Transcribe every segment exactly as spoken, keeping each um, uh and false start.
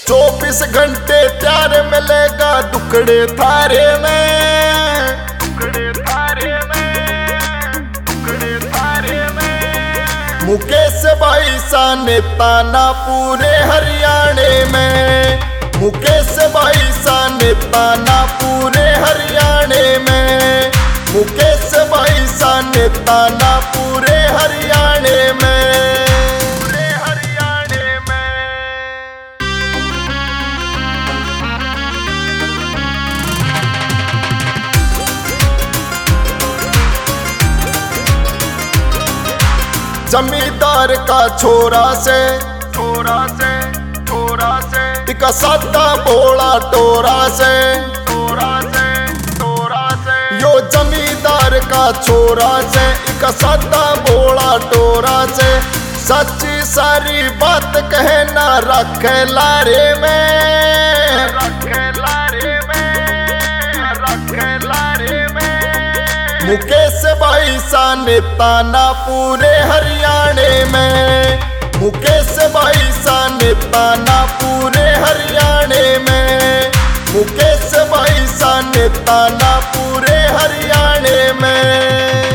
चौबीस घंटे प्यार मिलेगा दुखड़े थारे में, दुखड़े थारे में, दुखड़े थारे में। मुकेश भाई सा नेता ना पूरे हरियाणे में, मुकेश भाई सा नेता ना पूरे हरियाणे में, मुकेश भाई सा नेता ना पूरे हरियाणे में, पूरे हरियाणे में। जमींदार का छोरा से, छोरा से, छोरा से, इका सादा बोला टोरा से, टोरा से, टोरा से। यो जमींदार का छोरा से, इका सादा बोला टोरा से। सच्ची सारी बात कहना रखे लारे में, रखे लारे में, रखे लारे में। मुकेश भाई सा नेता ना पूरे हरियाणे में, मुकेश भाई सा नेता ना पूरे हरियाणे में, मुकेश भाई सा नेता ना पूरे हरियाणे में।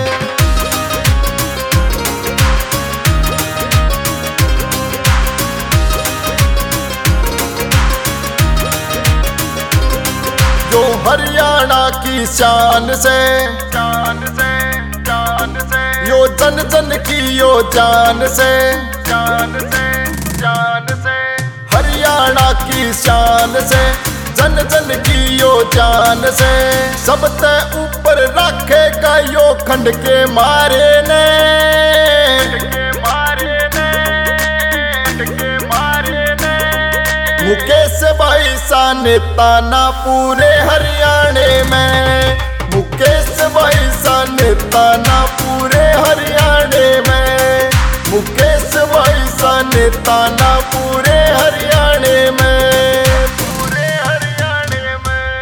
जो हरियाणा की शान से, शान से, शान से। यो जन जन की यो जान से, जान से, जान से। हरियाणा की शान से, जन जन की यो जान से। सबसे ऊपर रखेगा यो खंड के मारे ने, के मारे ने, के मारे ने। मुकेश भाई सा नेता ना पूरे हरियाणे में, मुकेश भाई सा नेता ना पूरे हरियाणे में, मुकेश भाई सा नेता ना पूरे हरियाणे में, पूरे हरियाणे में।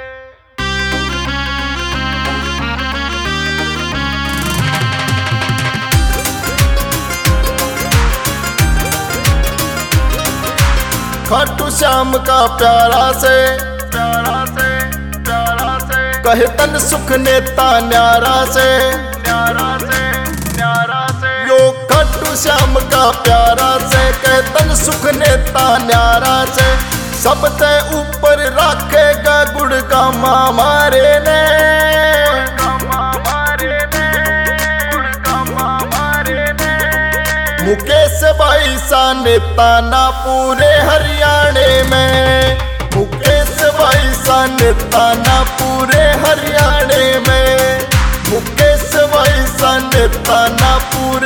खाटू श्याम का प्यारा से, प्यारा से, प्यारा से। कहे तन सुख नेता न्यारा से, न्यारा से, न्यारा से। यो खाटू श्याम का प्यारा से, कहे तन सुख नेता न्यारा से। सबसे ऊपर रखेगा गुड़ का मामारे ने, मामारे ने, गुड़ का मामारे ने। मुकेश भाई सा नेता ना पूरे हरियाणे में, मुकेश भाई सा नेता ना पूरे हरियाणे में, मुकेश भाई सा नेता ना पूरे